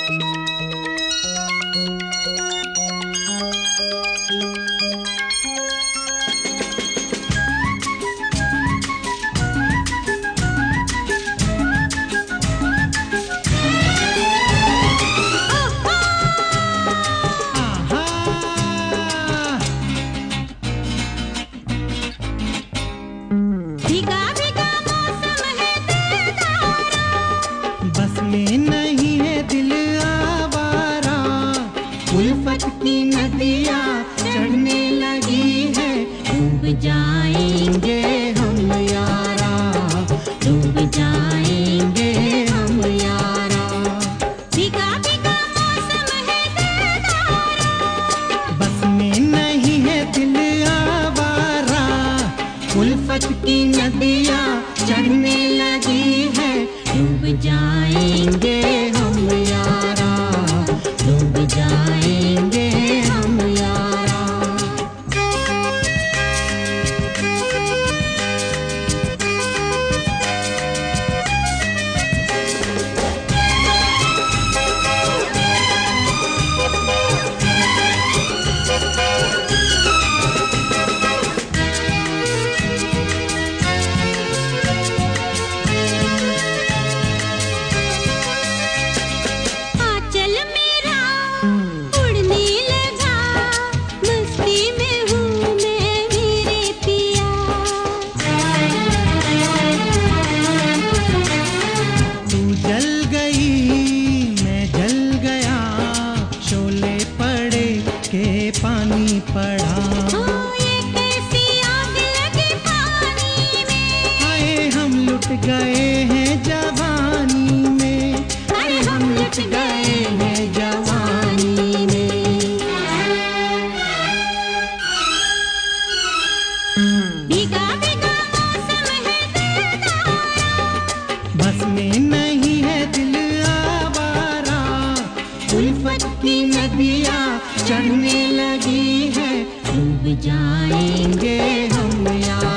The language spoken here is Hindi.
उल्फत की नदियाँ चढ़ने लगी है, डूब जाएंगे हम यारा, डूब जाएंगे हम यारा। भीगा भीगा मौसम है दिलदारा, बस में नहीं है दिल आवारा। उल्फत की नदियाँ चढ़ने लगी है, डूब जाएंगे हम यारा, डूब जाएंगे हम यारा। पानी पड़ा, ये कैसी आग लगी पानी में, हाय हम लुट गए हैं जवानी में, हाय हम लुट गए हैं जवानी में। भीगा भीगा मौसम है दिलदारा, बस में नहीं है दिल आवारा। उल्फत की नदियाँ चढ़ने लगी है, डूब जाएंगे हम यारा।